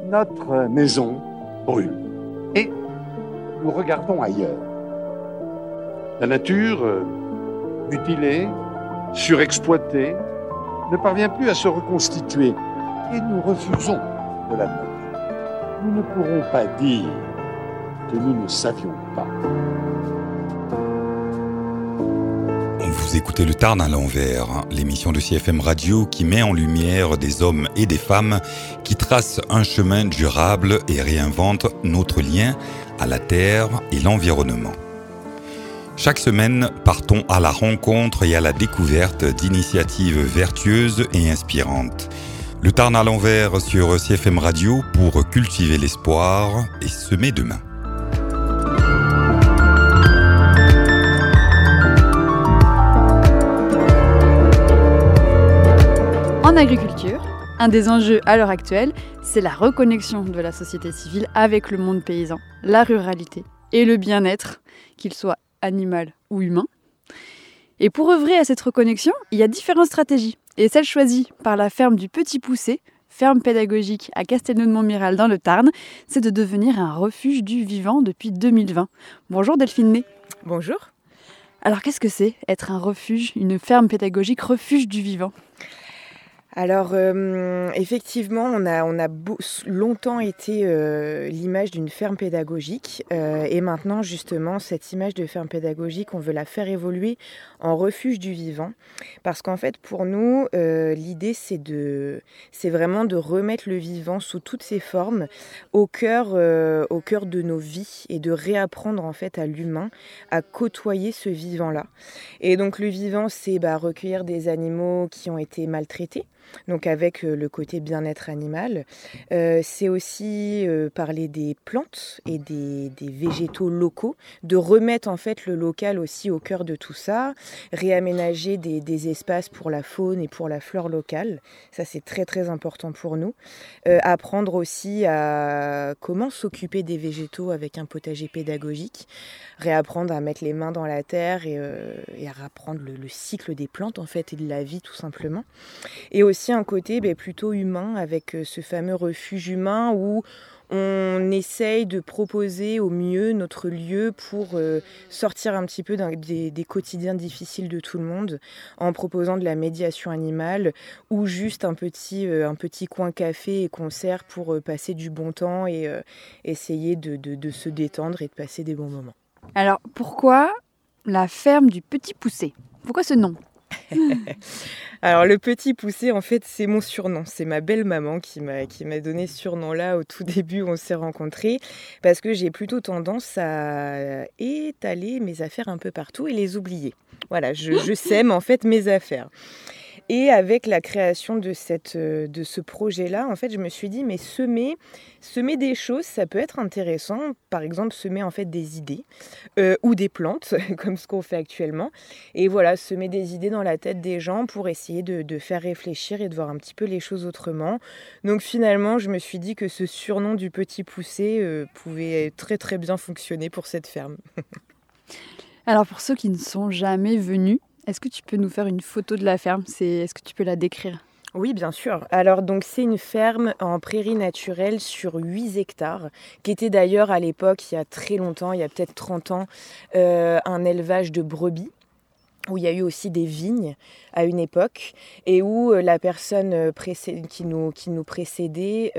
Notre maison brûle et nous regardons ailleurs. La nature, mutilée, surexploitée, ne parvient plus à se reconstituer et nous refusons de l'admettre. Nous ne pourrons pas dire que nous ne savions pas. Vous écoutez Le Tarn à l'envers, l'émission de CFM Radio qui met en lumière des hommes et des femmes qui tracent un chemin durable et réinventent notre lien à la terre et l'environnement. Chaque semaine, partons à la rencontre et à la découverte d'initiatives vertueuses et inspirantes. Le Tarn à l'envers sur CFM Radio pour cultiver l'espoir et semer demain. En agriculture, un des enjeux à l'heure actuelle, c'est la reconnexion de la société civile avec le monde paysan, la ruralité et le bien-être, qu'il soit animal ou humain. Et pour œuvrer à cette reconnexion, il y a différentes stratégies. Et celle choisie par la ferme du Petit Poucet, ferme pédagogique à Castelnau-de-Montmiral dans le Tarn, c'est de devenir un refuge du vivant depuis 2020. Bonjour Delphine Ney. Bonjour. Alors qu'est-ce que c'est être un refuge, une ferme pédagogique refuge du vivant ? Alors effectivement, on a longtemps été l'image d'une ferme pédagogique et maintenant justement cette image de ferme pédagogique, on veut la faire évoluer en refuge du vivant parce qu'en fait pour nous l'idée c'est vraiment de remettre le vivant sous toutes ses formes au cœur de nos vies et de réapprendre en fait à l'humain à côtoyer ce vivant-là. Et donc le vivant c'est recueillir des animaux qui ont été maltraités. Donc avec le côté bien-être animal. C'est aussi parler des plantes et des végétaux locaux, de remettre en fait le local aussi au cœur de tout ça, réaménager des espaces pour la faune et pour la flore locale. Ça c'est très très important pour nous. Apprendre aussi à comment s'occuper des végétaux avec un potager pédagogique, réapprendre à mettre les mains dans la terre et à apprendre le cycle des plantes en fait et de la vie tout simplement. Et aussi un côté plutôt humain avec ce fameux refuge humain où on essaye de proposer au mieux notre lieu pour sortir un petit peu des quotidiens difficiles de tout le monde en proposant de la médiation animale ou juste un petit coin café et concert pour passer du bon temps et essayer de se détendre et de passer des bons moments. Alors pourquoi la ferme du Petit Poucet ? Pourquoi ce nom ? Alors le Petit Poucet en fait c'est mon surnom, c'est ma belle maman qui m'a donné ce surnom-là au tout début où on s'est rencontrés parce que j'ai plutôt tendance à étaler mes affaires un peu partout et les oublier. Voilà, je sème en fait mes affaires. Et avec la création de ce projet-là, en fait, je me suis dit, mais semer des choses, ça peut être intéressant. Par exemple, semer en fait des idées ou des plantes, comme ce qu'on fait actuellement. Et voilà, semer des idées dans la tête des gens pour essayer de faire réfléchir et de voir un petit peu les choses autrement. Donc finalement, je me suis dit que ce surnom du Petit Poucet pouvait très très bien fonctionner pour cette ferme. Alors pour ceux qui ne sont jamais venus, est-ce que tu peux nous faire une photo de la ferme ? Est-ce que tu peux la décrire ? Oui, bien sûr. Alors, donc, c'est une ferme en prairie naturelle sur 8 hectares, qui était d'ailleurs à l'époque, il y a très longtemps, il y a peut-être 30 ans, un élevage de brebis, où il y a eu aussi des vignes à une époque, et où la personne qui nous précédait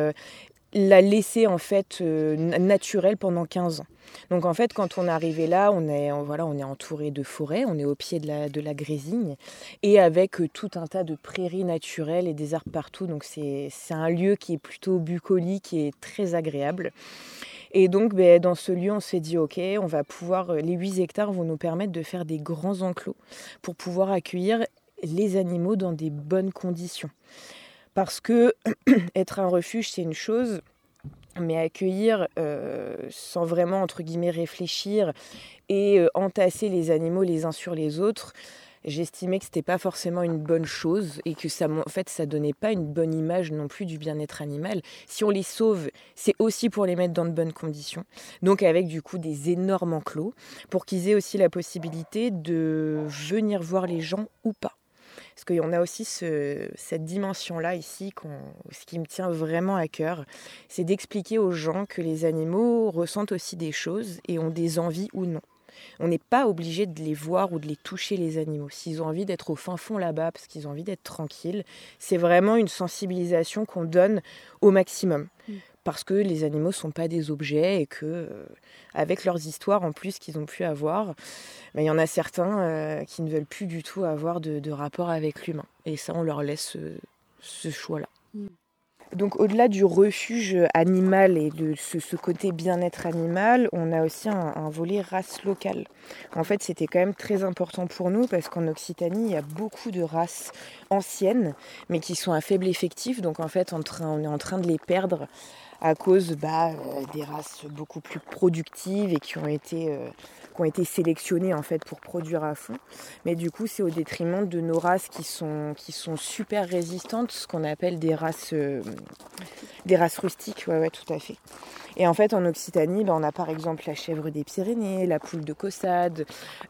l'a laissé en fait naturel pendant 15 ans. Donc en fait, quand on est arrivé là, on est entouré de forêts, on est au pied de la Grésigne et avec tout un tas de prairies naturelles et des arbres partout. Donc c'est un lieu qui est plutôt bucolique et très agréable. Et donc dans ce lieu, on s'est dit ok, on va pouvoir, les 8 hectares vont nous permettre de faire des grands enclos pour pouvoir accueillir les animaux dans des bonnes conditions. Parce que être un refuge, c'est une chose, mais accueillir sans vraiment, entre guillemets, réfléchir et entasser les animaux les uns sur les autres, j'estimais que c'était pas forcément une bonne chose et que ça donnait pas une bonne image non plus du bien-être animal. Si on les sauve, c'est aussi pour les mettre dans de bonnes conditions. Donc avec du coup des énormes enclos pour qu'ils aient aussi la possibilité de venir voir les gens ou pas. Parce qu'on a aussi cette dimension-là ici, ce qui me tient vraiment à cœur, c'est d'expliquer aux gens que les animaux ressentent aussi des choses et ont des envies ou non. On n'est pas obligé de les voir ou de les toucher, les animaux. S'ils ont envie d'être au fin fond là-bas, parce qu'ils ont envie d'être tranquilles, c'est vraiment une sensibilisation qu'on donne au maximum. Parce que les animaux ne sont pas des objets et que, avec leurs histoires en plus qu'ils ont pu avoir, il y en a certains qui ne veulent plus du tout avoir de rapport avec l'humain. Et ça, on leur laisse ce choix-là. Donc au-delà du refuge animal et de ce côté bien-être animal, on a aussi un volet race locale. En fait, c'était quand même très important pour nous parce qu'en Occitanie, il y a beaucoup de races anciennes, mais qui sont à faible effectif. Donc en fait, on est en train de les perdre à cause des races beaucoup plus productives et qui ont été sélectionnées en fait pour produire à fond. Mais du coup, c'est au détriment de nos races qui sont super résistantes, ce qu'on appelle des races rustiques. Ouais, tout à fait. Et en fait, en Occitanie, on a par exemple la chèvre des Pyrénées, la poule de Caussade,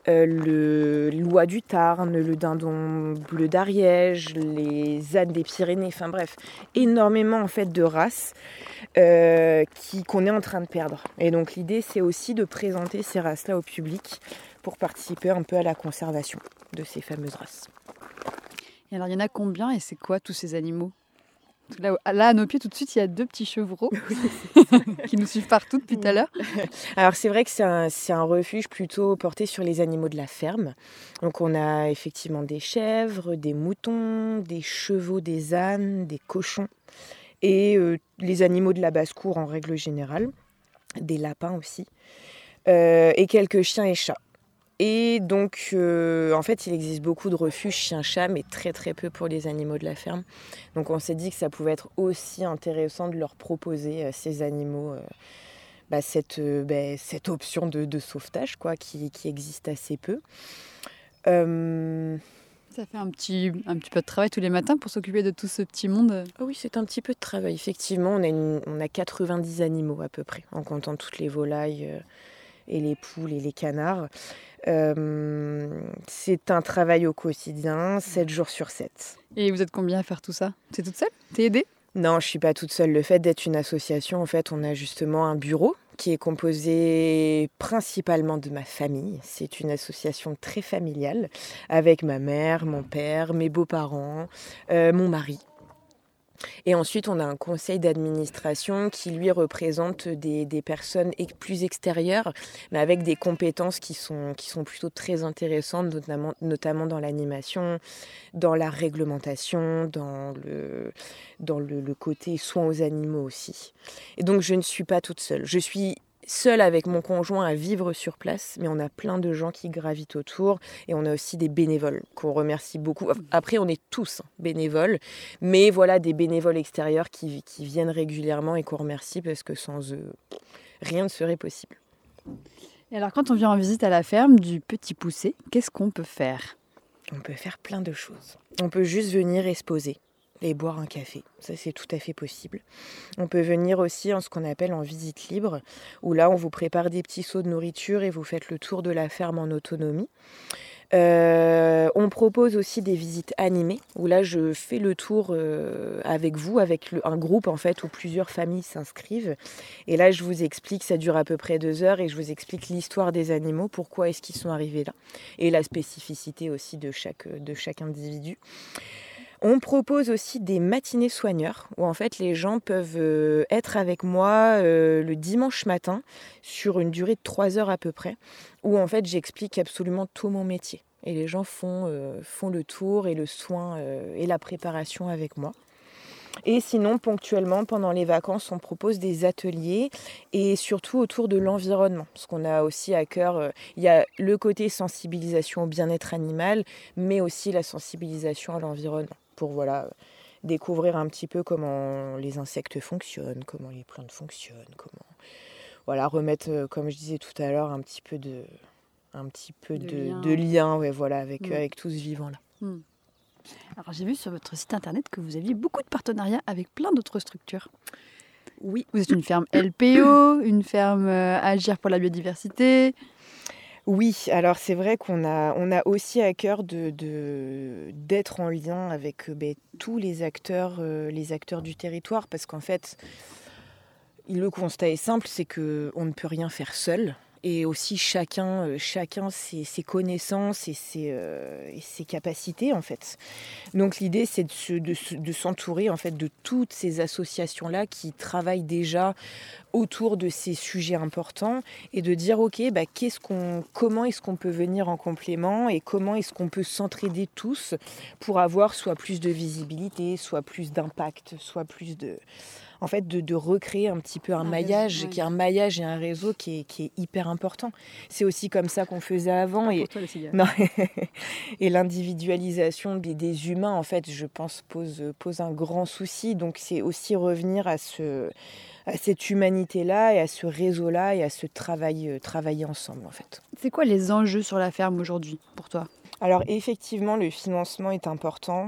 l'oie du Tarn, le dindon bleu d'Ariège, les ânes des Pyrénées, enfin bref, énormément en fait de races qu'on est en train de perdre. Et donc l'idée, c'est aussi de présenter ces races-là au public pour participer un peu à la conservation de ces fameuses races. Et alors, il y en a combien et c'est quoi tous ces animaux ? Là, à nos pieds, tout de suite, il y a 2 petits chevreaux qui nous suivent partout depuis tout à l'heure. Alors, c'est vrai que c'est un refuge plutôt porté sur les animaux de la ferme. Donc, on a effectivement des chèvres, des moutons, des chevaux, des ânes, des cochons et les animaux de la basse-cour en règle générale, des lapins aussi, et quelques chiens et chats. Et donc, en fait, il existe beaucoup de refuges chien-chat, mais très très peu pour les animaux de la ferme. Donc, on s'est dit que ça pouvait être aussi intéressant de leur proposer ces animaux, cette option de sauvetage, quoi, qui existe assez peu. Ça fait un petit peu de travail tous les matins pour s'occuper de tout ce petit monde. Oh oui, c'est un petit peu de travail. Effectivement, on a 90 animaux à peu près, en comptant toutes les volailles et les poules et les canards. C'est un travail au quotidien, 7 jours sur 7. Et vous êtes combien à faire tout ça ? T'es toute seule ? T'es aidée ? Non, je ne suis pas toute seule. Le fait d'être une association, en fait, on a justement un bureau qui est composé principalement de ma famille. C'est une association très familiale avec ma mère, mon père, mes beaux-parents, mon mari. Et ensuite, on a un conseil d'administration qui, lui, représente des personnes plus extérieures, mais avec des compétences qui sont plutôt très intéressantes, notamment dans l'animation, dans la réglementation, dans le côté soins aux animaux aussi. Et donc, je ne suis pas toute seule. Je suis seule avec mon conjoint à vivre sur place, mais on a plein de gens qui gravitent autour et on a aussi des bénévoles qu'on remercie beaucoup. Après, on est tous bénévoles, mais voilà, des bénévoles extérieurs qui viennent régulièrement et qu'on remercie parce que sans eux, rien ne serait possible. Et alors, quand on vient en visite à la ferme du Petit Poucet, qu'est-ce qu'on peut faire ? On peut faire plein de choses. On peut juste venir et se poser et boire un café. Ça, c'est tout à fait possible. On peut venir aussi en ce qu'on appelle en visite libre, où là, on vous prépare des petits seaux de nourriture et vous faites le tour de la ferme en autonomie. On propose aussi des visites animées, où là, je fais le tour avec vous, avec un groupe, en fait, où plusieurs familles s'inscrivent. Et là, je vous explique, ça dure à peu près 2 heures, et je vous explique l'histoire des animaux, pourquoi est-ce qu'ils sont arrivés là, et la spécificité aussi de chaque individu. On propose aussi des matinées soigneurs où en fait les gens peuvent être avec moi le dimanche matin sur une durée de 3 heures à peu près où en fait j'explique absolument tout mon métier et les gens font le tour et le soin et la préparation avec moi. Et sinon, ponctuellement, pendant les vacances, on propose des ateliers et surtout autour de l'environnement. Parce qu'on a aussi à cœur, il y a le côté sensibilisation au bien-être animal, mais aussi la sensibilisation à l'environnement. Pour découvrir un petit peu comment les insectes fonctionnent, comment les plantes fonctionnent, comment remettre, comme je disais tout à l'heure, un petit peu de lien avec tout ce vivant-là. Alors j'ai vu sur votre site internet que vous aviez beaucoup de partenariats avec plein d'autres structures. Oui. Vous êtes une ferme LPO, une ferme Agir pour la biodiversité. Oui, alors c'est vrai qu'on a aussi à cœur d'être en lien avec tous les acteurs du territoire, parce qu'en fait, le constat est simple, c'est qu'on ne peut rien faire seul. Et aussi chacun ses connaissances et ses capacités en fait. Donc l'idée c'est de s'entourer en fait de toutes ces associations-là qui travaillent déjà autour de ces sujets importants et de dire ok comment est-ce qu'on peut venir en complément et comment est-ce qu'on peut s'entraider tous pour avoir soit plus de visibilité, soit plus d'impact, soit plus de recréer un petit peu un maillage, réseau, qui est un maillage et un réseau qui est hyper important. C'est aussi comme ça qu'on faisait avant. Pas Et, pour toi, les cigares. non, et l'individualisation des humains, en fait, je pense, pose un grand souci. Donc c'est aussi revenir à cette humanité-là et à ce réseau-là et à ce travailler ensemble, en fait. C'est quoi les enjeux sur la ferme aujourd'hui pour toi ? Alors effectivement, le financement est important,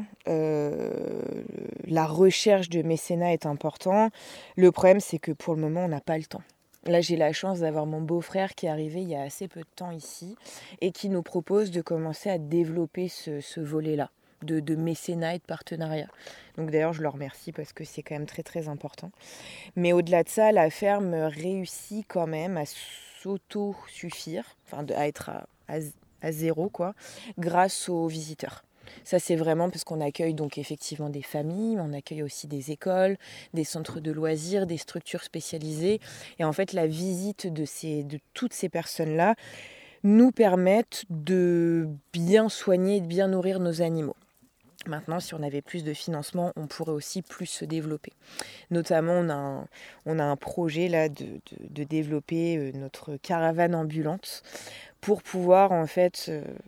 la recherche de mécénat est important. Le problème, c'est que pour le moment, on n'a pas le temps. Là, j'ai la chance d'avoir mon beau-frère qui est arrivé il y a assez peu de temps ici et qui nous propose de commencer à développer ce volet-là de mécénat et de partenariat. Donc d'ailleurs, je le remercie parce que c'est quand même très très important. Mais au-delà de ça, la ferme réussit quand même à s'auto-suffire, à être à zéro, quoi, grâce aux visiteurs. Ça, c'est vraiment parce qu'on accueille donc effectivement des familles, on accueille aussi des écoles, des centres de loisirs, des structures spécialisées. Et en fait, la visite de toutes ces personnes-là nous permettent de bien soigner et de bien nourrir nos animaux. Maintenant, si on avait plus de financement, on pourrait aussi plus se développer. Notamment, on a un projet là de développer notre caravane ambulante pour pouvoir en fait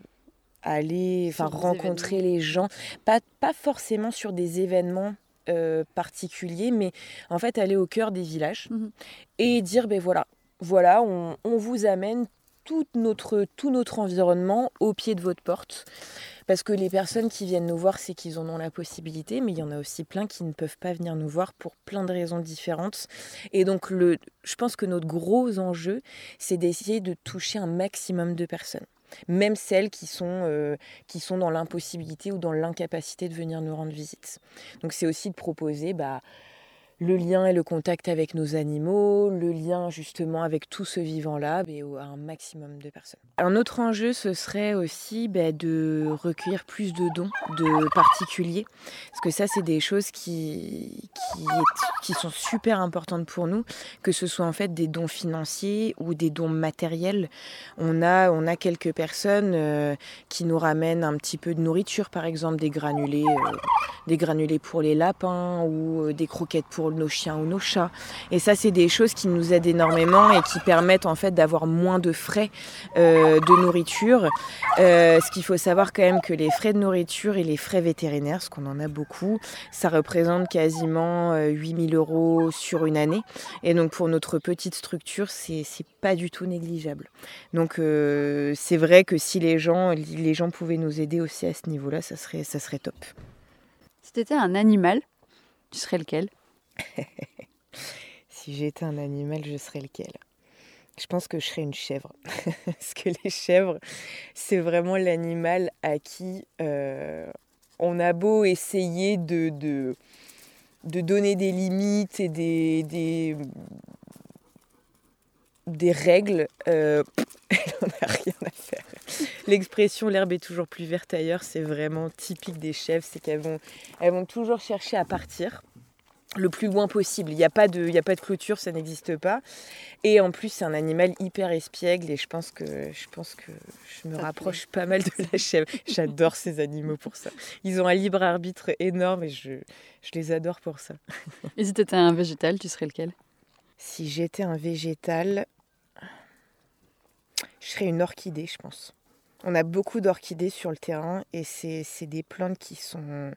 rencontrer les gens, pas forcément sur des événements particuliers, mais en fait aller au cœur des villages et dire voilà, on vous amène tout notre environnement au pied de votre porte. Parce que les personnes qui viennent nous voir, c'est qu'ils en ont la possibilité, mais il y en a aussi plein qui ne peuvent pas venir nous voir pour plein de raisons différentes. Et donc, je pense que notre gros enjeu, c'est d'essayer de toucher un maximum de personnes. Même celles qui sont dans l'impossibilité ou dans l'incapacité de venir nous rendre visite. Donc, c'est aussi de proposer le lien et le contact avec nos animaux, le lien justement avec tout ce vivant-là, à un maximum de personnes. Un autre enjeu, ce serait aussi de recueillir plus de dons de particuliers, parce que ça, c'est des choses qui sont super importantes pour nous, que ce soit en fait des dons financiers ou des dons matériels. On a quelques personnes qui nous ramènent un petit peu de nourriture, par exemple des granulés pour les lapins ou des croquettes pour nos chiens ou nos chats. Et ça, c'est des choses qui nous aident énormément et qui permettent en fait d'avoir moins de frais de nourriture. Ce qu'il faut savoir quand même que les frais de nourriture et les frais vétérinaires, parce qu'on en a beaucoup, ça représente quasiment 8 000 € sur une année. Et donc pour notre petite structure, c'est pas du tout négligeable. Donc c'est vrai que si les gens pouvaient nous aider aussi à ce niveau-là, ça serait top. Si tu étais un animal, tu serais lequel ? Si j'étais un animal, je serais lequel ? Je pense que je serais une chèvre. Parce que les chèvres, c'est vraiment l'animal à qui on a beau essayer de donner des limites et des règles, elle n'en a rien à faire. L'expression « l'herbe est toujours plus verte ailleurs », c'est vraiment typique des chèvres, c'est qu'elles vont toujours chercher à partir le plus loin possible. Il n'y a pas de clôture, ça n'existe pas. Et en plus, c'est un animal hyper espiègle et je pense que je me rapproche pas mal de la chèvre. J'adore ces animaux pour ça. Ils ont un libre arbitre énorme et je les adore pour ça. Et si tu étais un végétal, tu serais lequel ? Si j'étais un végétal, je serais une orchidée, je pense. On a beaucoup d'orchidées sur le terrain et c'est des plantes qui sont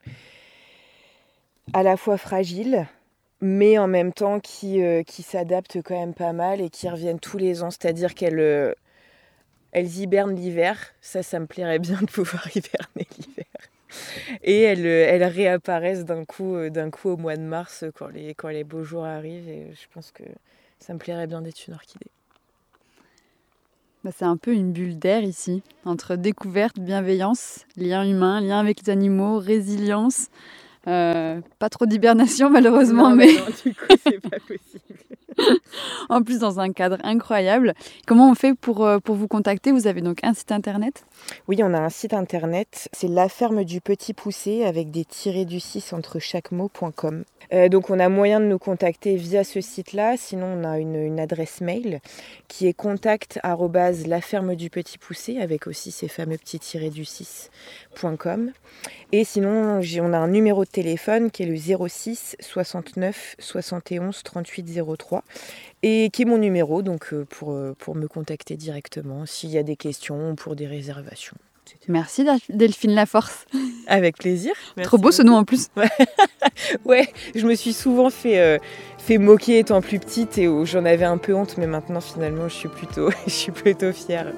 à la fois fragiles, mais en même temps qui s'adaptent quand même pas mal et qui reviennent tous les ans. C'est-à-dire qu'elles hibernent l'hiver. Ça me plairait bien de pouvoir hiberner l'hiver. Et elles réapparaissent d'un coup au mois de mars quand les beaux jours arrivent. Et je pense que ça me plairait bien d'être une orchidée. C'est un peu une bulle d'air ici, entre découverte, bienveillance, lien humain, lien avec les animaux, résilience. Pas trop d'hibernation malheureusement, mais non, du coup, c'est pas possible. En plus dans un cadre incroyable. Comment on fait pour vous contacter? Vous avez donc un site internet? Oui, on a un site internet, c'est La Ferme du Petit Poucet avec des tirés du 6 entre chaque mot.com. Donc on a moyen de nous contacter via ce site-là, sinon on a une adresse mail qui est contact@lafermedupetitpoucet avec aussi ces fameux petits tirés du 6.com. Et sinon on a un numéro de téléphone qui est le 06 69 71 38 03 et qui est mon numéro donc pour me contacter directement s'il y a des questions ou pour des réservations. Merci Delphine Laforce. Avec plaisir. Merci Trop beau ce nom en plus. Ouais, je me suis souvent fait moquer étant plus petite et j'en avais un peu honte, mais maintenant finalement je suis plutôt fière.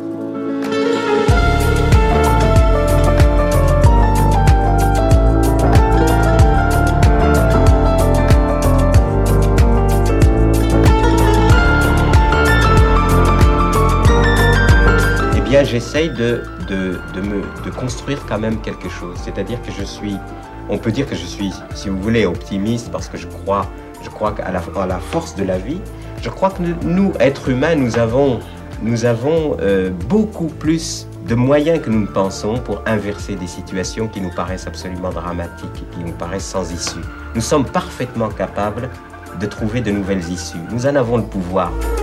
J'essaye de construire quand même quelque chose. C'est-à-dire que on peut dire que je suis, si vous voulez, optimiste parce que je crois à la force de la vie. Je crois que nous, êtres humains, nous avons beaucoup plus de moyens que nous ne pensons pour inverser des situations qui nous paraissent absolument dramatiques, qui nous paraissent sans issue. Nous sommes parfaitement capables de trouver de nouvelles issues. Nous en avons le pouvoir.